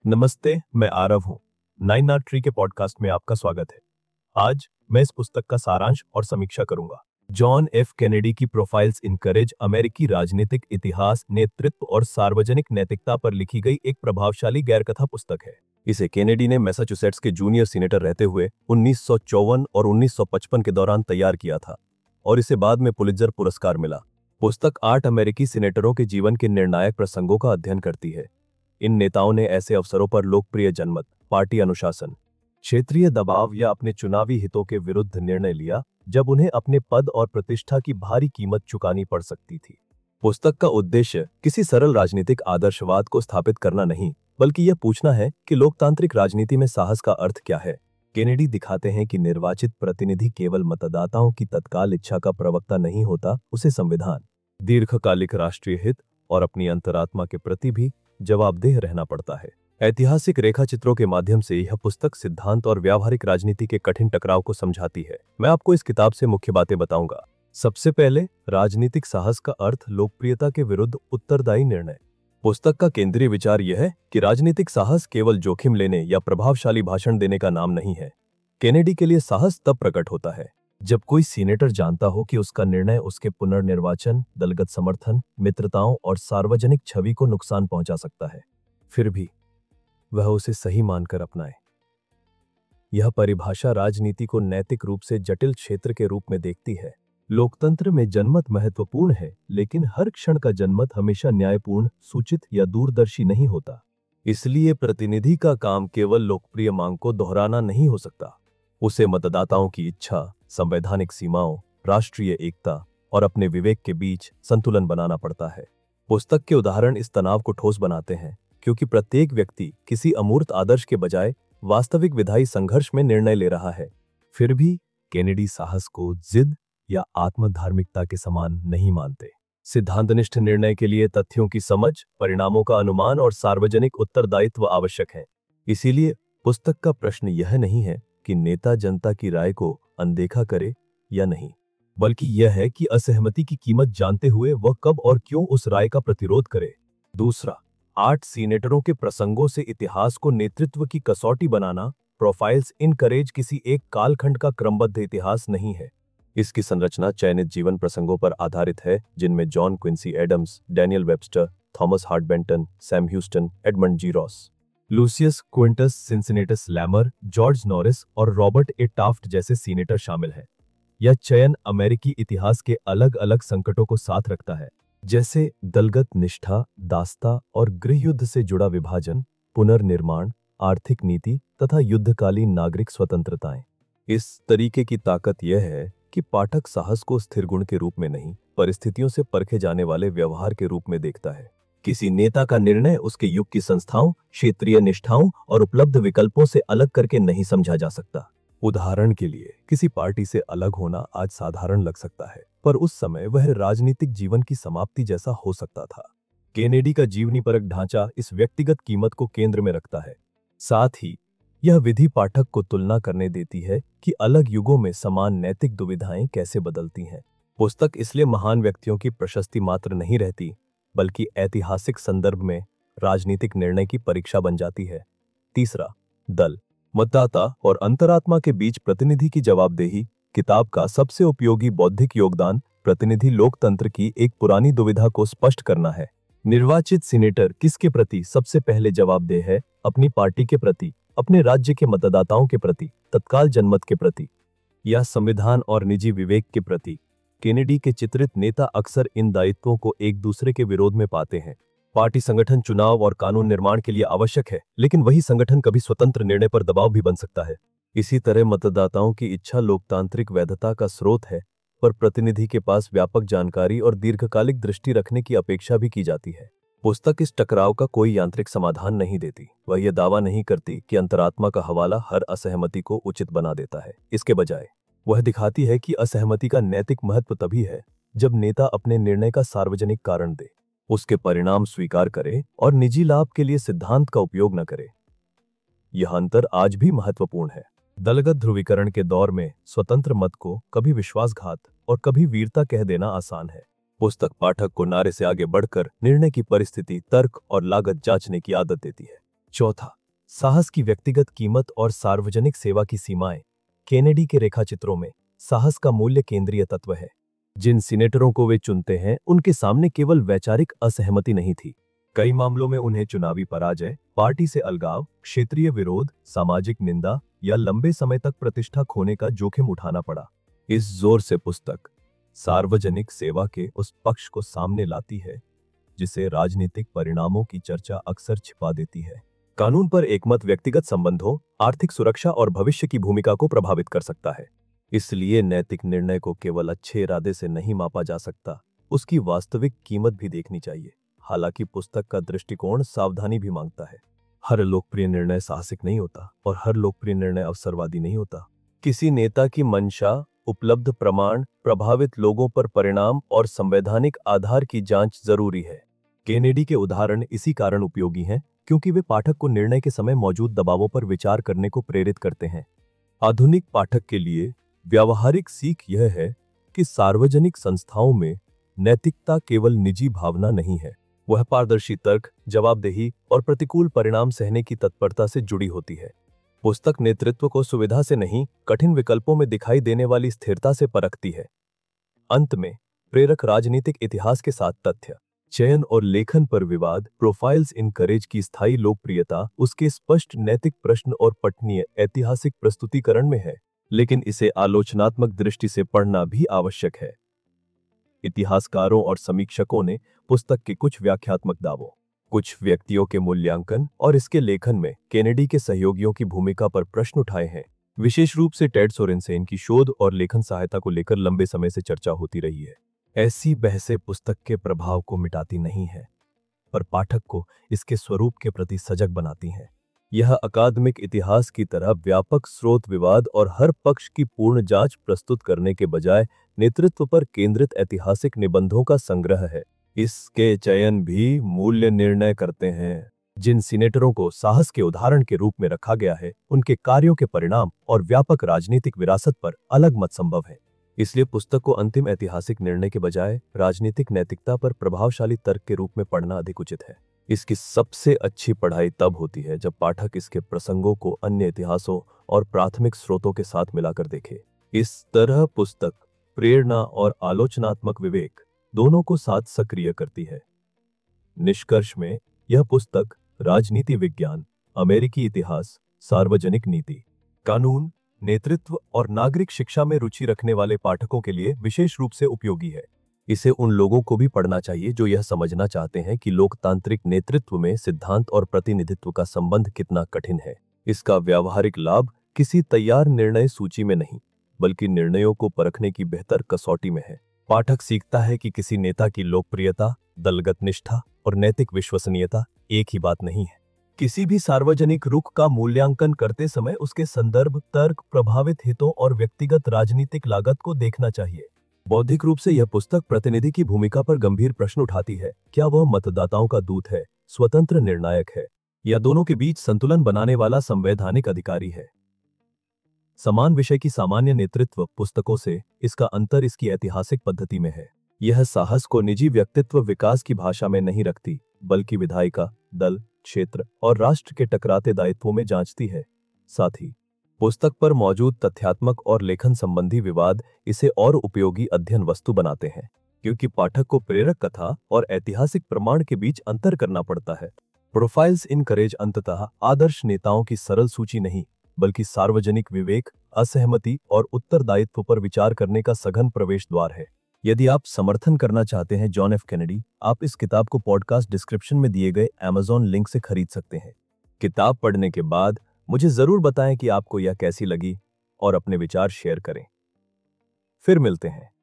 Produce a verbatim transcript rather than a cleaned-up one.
नमस्ते, मैं आरव हूँ। नाइन आर ट्री के पॉडकास्ट में आपका स्वागत है। आज मैं इस पुस्तक का सारांश और समीक्षा करूंगा। जॉन एफ कैनेडी की प्रोफाइल्स इन करेज अमेरिकी राजनीतिक इतिहास, नेतृत्व और सार्वजनिक नैतिकता पर लिखी गई एक प्रभावशाली गैरकथा पुस्तक है। इसे कैनेडी ने मैसाचुसेट्स के जूनियर सीनेटर रहते हुए उन्नीस सौ चौवन और उन्नीस सौ पचपन के दौरान तैयार किया था और इसे बाद में पुलित्जर पुरस्कार मिला। पुस्तक आठ अमेरिकी सीनेटरों के जीवन के निर्णायक प्रसंगों का अध्ययन करती है। इन नेताओं ने ऐसे अवसरों पर लोकप्रिय जनमत, पार्टी अनुशासन, क्षेत्रीय दबाव या अपने चुनावी हितों के विरुद्ध निर्णय लिया जब उन्हें अपने पद और प्रतिष्ठा की भारी कीमत चुकानी पड़ सकती थी। पुस्तक का उद्देश्य किसी सरल राजनीतिक आदर्शवाद को स्थापित करना नहीं, बल्कि यह पूछना है कि लोकतांत्रिक राजनीति में साहस का अर्थ क्या है। कैनेडी दिखाते हैं कि निर्वाचित प्रतिनिधि केवल मतदाताओं की तत्काल इच्छा का प्रवक्ता नहीं होता, उसे संविधान, दीर्घकालिक राष्ट्रीय हित और अपनी अंतरात्मा के प्रति भी जवाबदेह रहना पड़ता है। ऐतिहासिक रेखाचित्रों के माध्यम से यह पुस्तक सिद्धांत और व्यावहारिक राजनीति के कठिन टकराव को समझाती है। मैं आपको इस किताब से मुख्य बातें बताऊंगा। सबसे पहले, राजनीतिक साहस का अर्थ लोकप्रियता के विरुद्ध उत्तरदायी निर्णय। पुस्तक का केंद्रीय विचार यह है कि राजनीतिक साहस केवल जोखिम लेने या प्रभावशाली भाषण देने का नाम नहीं है। कैनेडी के लिए साहस तब प्रकट होता है जब कोई सीनेटर जानता हो कि उसका निर्णय उसके पुनर्निर्वाचन, दलगत समर्थन, मित्रताओं और सार्वजनिक छवि को नुकसान पहुंचा सकता है, फिर भी वह उसे सही मानकर अपनाए। यह परिभाषा राजनीति को नैतिक रूप से जटिल क्षेत्र के रूप में देखती है। लोकतंत्र में जनमत महत्वपूर्ण है, लेकिन हर क्षण का जनमत हमेशा न्यायपूर्ण, सूचित या दूरदर्शी नहीं होता। इसलिए प्रतिनिधि का काम केवल लोकप्रिय मांग को दोहराना नहीं हो सकता। उसे मतदाताओं की इच्छा, संवैधानिक सीमाओं, राष्ट्रीय एकता और अपने विवेक के बीच संतुलन बनाना पड़ता है। पुस्तक के उदाहरण इस तनाव को ठोस बनाते हैं, क्योंकि प्रत्येक व्यक्ति किसी अमूर्त आदर्श के बजाय वास्तविक विधायी संघर्ष में निर्णय ले रहा है। फिर भी कैनेडी साहस को जिद या आत्मधार्मिकता के समान नहीं मानते। सिद्धांतनिष्ठ निर्णय के लिए तथ्यों की समझ, परिणामों का अनुमान और सार्वजनिक उत्तरदायित्व आवश्यक है। इसीलिए पुस्तक का प्रश्न यह नहीं है कि नेता जनता की राय को अनदेखा करे या नहीं, बल्कि यह है कि असहमति की कीमत जानते हुए वह कब और क्यों उस राय का प्रतिरोध करे। दूसरा, आठ सीनेटरों के प्रसंगों से इतिहास को नेतृत्व की कसौटी बनाना। प्रोफाइल्स इन करेज किसी एक कालखंड का क्रमबद्ध इतिहास नहीं है। इसकी संरचना चयनित जीवन प्रसंगों पर आधारित है, जिनमें John Quincy Adams, Daniel Webster, Thomas Hart Benton, Sam Houston, Edmund G Ross, Lucius Quintus Cincinnatus Lamar, George Norris और रॉबर्ट ए टाफ्ट जैसे सीनेटर शामिल हैं। यह चयन अमेरिकी इतिहास के अलग अलग संकटों को साथ रखता है, जैसे दलगत निष्ठा, दास्ता और गृहयुद्ध से जुड़ा विभाजन, पुनर्निर्माण, आर्थिक नीति तथा युद्धकालीन नागरिक स्वतंत्रताएं। इस तरीके की ताकत यह है कि पाठक साहस को स्थिर गुण के रूप में नहीं, परिस्थितियों से परखे जाने वाले व्यवहार के रूप में देखता है। किसी नेता का निर्णय उसके युग की संस्थाओं, क्षेत्रीय निष्ठाओं और उपलब्ध विकल्पों से अलग करके नहीं समझा जा सकता। उदाहरण के लिए, किसी पार्टी से अलग होना आज साधारण लग सकता है, पर उस समय वह राजनीतिक जीवन की समाप्ति जैसा हो सकता था। कैनेडी का जीवनीपरक ढांचा इस व्यक्तिगत कीमत को केंद्र में रखता है। साथ ही यह विधि पाठक को तुलना करने देती है कि अलग युगों में समान नैतिक दुविधाएं कैसे बदलती हैं। पुस्तक इसलिए महान व्यक्तियों की प्रशस्ति मात्र नहीं रहती, बल्कि ऐतिहासिक संदर्भ में राजनीतिक निर्णय की परीक्षा बन जाती है। तीसरा, दल, मतदाता और अंतरात्मा के बीच प्रतिनिधि की जवाबदेही। किताब का सबसे उपयोगी बौद्धिक योगदान प्रतिनिधि लोकतंत्र की एक पुरानी दुविधा को स्पष्ट करना है। निर्वाचित सीनेटर किसके प्रति सबसे पहले जवाबदेह है? अपनी पार्टी के प्रति, अपने राज्य के मतदाताओं के प्रति, तत्काल जनमत के प्रति, या संविधान और निजी विवेक के प्रति? कैनेडी के चित्रित नेता अक्सर इन दायित्वों को एक दूसरे के विरोध में पाते हैं। पार्टी संगठन चुनाव और कानून निर्माण के लिए आवश्यक है, लेकिन वही संगठन कभी स्वतंत्र निर्णय पर दबाव भी बन सकता है। इसी तरह मतदाताओं की इच्छा लोकतांत्रिक वैधता का स्रोत है, पर प्रतिनिधि के पास व्यापक जानकारी और दीर्घकालिक दृष्टि रखने की अपेक्षा भी की जाती है। पुस्तक इस टकराव का कोई यांत्रिक समाधान नहीं देती। वह यह दावा नहीं करती कि अंतरात्मा का हवाला हर असहमति को उचित बना देता है। इसके बजाय वह दिखाती है कि असहमति का नैतिक महत्व तभी है जब नेता अपने निर्णय का सार्वजनिक कारण दे, उसके परिणाम स्वीकार करे और निजी लाभ के लिए सिद्धांत का उपयोग न करे। यह अंतर आज भी महत्वपूर्ण है। दलगत ध्रुवीकरण के दौर में स्वतंत्र मत को कभी विश्वासघात और कभी वीरता कह देना आसान है। पुस्तक पाठक को नारे से आगे बढ़कर निर्णय की परिस्थिति, तर्क और लागत जांचने की आदत देती है। चौथा, साहस की व्यक्तिगत कीमत और सार्वजनिक सेवा की सीमाएं। केनेडी के रेखाचित्रों में साहस का मूल्य केंद्रीय तत्व है। जिन सीनेटरों को वे चुनते हैं, उनके सामने केवल वैचारिक असहमति नहीं थी। कई मामलों में उन्हें चुनावी पराजय, पार्टी से अलगाव, क्षेत्रीय विरोध, सामाजिक निंदा या लंबे समय तक प्रतिष्ठा खोने का जोखिम उठाना पड़ा। इस जोर से पुस्तक सार्वजनिक सेवा के उस पक्ष को सामने लाती है जिसे राजनीतिक परिणामों की चर्चा अक्सर छिपा देती है। कानून पर एकमत व्यक्तिगत संबंधों, आर्थिक सुरक्षा और भविष्य की भूमिका को प्रभावित कर सकता है। इसलिए नैतिक निर्णय को केवल अच्छे इरादे से नहीं मापा जा सकता, उसकी वास्तविक कीमत भी देखनी चाहिए। हालांकि पुस्तक का दृष्टिकोण सावधानी भी मांगता है। हर लोकप्रिय निर्णय साहसिक नहीं होता और हर लोकप्रिय निर्णय अवसरवादी नहीं होता। किसी नेता की मंशा, उपलब्ध प्रमाण, प्रभावित लोगों पर परिणाम और संवैधानिक आधार की जांच जरूरी है। केनेडी के उदाहरण इसी कारण उपयोगी हैं क्योंकि वे पाठक को निर्णय के समय मौजूद दबावों पर विचार करने को प्रेरित करते हैं। आधुनिक पाठक के लिए व्यावहारिक सीख यह है कि सार्वजनिक संस्थाओं में नैतिकता केवल निजी भावना नहीं है, वह पारदर्शी तर्क, जवाबदेही और प्रतिकूल परिणाम सहने की तत्परता से जुड़ी होती है। पुस्तक नेतृत्व को सुविधा से नहीं, कठिन विकल्पों में दिखाई देने वाली स्थिरता से परखती है। अंत में प्रेरक राजनीतिक इतिहास के साथ तथ्य, चयन और लेखन पर विवाद, प्रोफाइल्स इन करेज की स्थायी लोकप्रियता उसके स्पष्ट नैतिक प्रश्न और पठनीय ऐतिहासिक प्रस्तुतिकरण में है, लेकिन इसे आलोचनात्मक दृष्टि से पढ़ना भी आवश्यक है। इतिहासकारों और समीक्षकों ने पुस्तक के कुछ व्याख्यात्मक दावों, कुछ व्यक्तियों के मूल्यांकन और इसके लेखन में केनेडी के सहयोगियों की भूमिका पर प्रश्न उठाए हैं। विशेष रूप से टेड सोरेनसेन की शोध और लेखन सहायता को लेकर लंबे समय से चर्चा होती रही है। ऐसी बहसें पुस्तक के प्रभाव को मिटाती नहीं है, पर पाठक को इसके स्वरूप के प्रति सजग बनाती हैं। यह अकादमिक इतिहास की तरह व्यापक स्रोत विवाद और हर पक्ष की पूर्ण जांच प्रस्तुत करने के बजाय नेतृत्व पर केंद्रित ऐतिहासिक निबंधों का संग्रह है। इसके चयन भी मूल्य निर्णय करते हैं। जिन सीनेटरों को साहस के उदाहरण के रूप में रखा गया है, उनके कार्यों के परिणाम और व्यापक राजनीतिक विरासत पर अलग मत संभव है। इसलिए पुस्तक को अंतिम ऐतिहासिक निर्णय के बजाय राजनीतिक नैतिकता पर प्रभावशाली तर्क के रूप में पढ़ना अधिक उचित है। इसकी सबसे अच्छी पढ़ाई तब होती है जब पाठक इसके प्रसंगों को अन्य इतिहासों और प्राथमिक स्रोतों के साथ मिलाकर देखे। इस तरह पुस्तक प्रेरणा और आलोचनात्मक विवेक दोनों को साथ सक्रिय करती है। निष्कर्ष में यह पुस्तक राजनीति विज्ञान, अमेरिकी इतिहास, सार्वजनिक नीति, कानून, नेतृत्व और नागरिक शिक्षा में रुचि रखने वाले पाठकों के लिए विशेष रूप से उपयोगी है। इसे उन लोगों को भी पढ़ना चाहिए जो यह समझना चाहते हैं कि लोकतांत्रिक नेतृत्व में सिद्धांत और प्रतिनिधित्व का संबंध कितना कठिन है। इसका व्यावहारिक लाभ किसी तैयार निर्णय सूची में नहीं, बल्कि निर्णयों को परखने की बेहतर कसौटी में है। पाठक सीखता है कि किसी नेता की लोकप्रियता, दलगत निष्ठा और नैतिक विश्वसनीयता एक ही बात नहीं है। किसी भी सार्वजनिक रुख का मूल्यांकन करते समय उसके संदर्भ, तर्क, प्रभावित हितों और व्यक्तिगत राजनीतिक लागत को देखना चाहिए। बौद्धिक रूप से यह पुस्तक प्रतिनिधि की भूमिका पर गंभीर प्रश्न उठाती है। क्या वह मतदाताओं का दूत है, स्वतंत्र निर्णायक है, या दोनों के बीच संतुलन बनाने वाला संवैधानिक अधिकारी है? समान विषय की सामान्य नेतृत्व पुस्तकों से इसका अंतर इसकी ऐतिहासिक पद्धति में है। यह साहस को निजी व्यक्तित्व विकास की भाषा में नहीं रखती, बल्कि विधायिका, दल, क्षेत्र और राष्ट्र के टकराते दायित्वों में जांचती है। साथ ही पुस्तक पर मौजूद तथ्यात्मक और लेखन संबंधी विवाद इसे और उपयोगी अध्ययन वस्तु बनाते हैं, क्योंकि पाठक को प्रेरक कथा और ऐतिहासिक प्रमाण के बीच अंतर करना पड़ता है। प्रोफाइल्स इन करेज अंततः आदर्श नेताओं की सरल सूची नहीं, बल्कि सार्वजनिक विवेक, असहमति और उत्तरदायित्व पर विचार करने का सघन प्रवेश द्वार है। यदि आप समर्थन करना चाहते हैं जॉन एफ कैनेडी, आप इस किताब को पॉडकास्ट डिस्क्रिप्शन में दिए गए अमेज़न लिंक से खरीद सकते हैं। किताब पढ़ने के बाद मुझे जरूर बताएं कि आपको यह कैसी लगी और अपने विचार शेयर करें। फिर मिलते हैं।